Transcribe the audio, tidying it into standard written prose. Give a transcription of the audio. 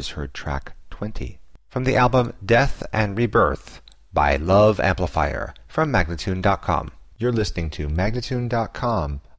just heard track 20 from the album Death and Rebirth by Love Amplifier from Magnatune.com. You're listening to Magnatune.com,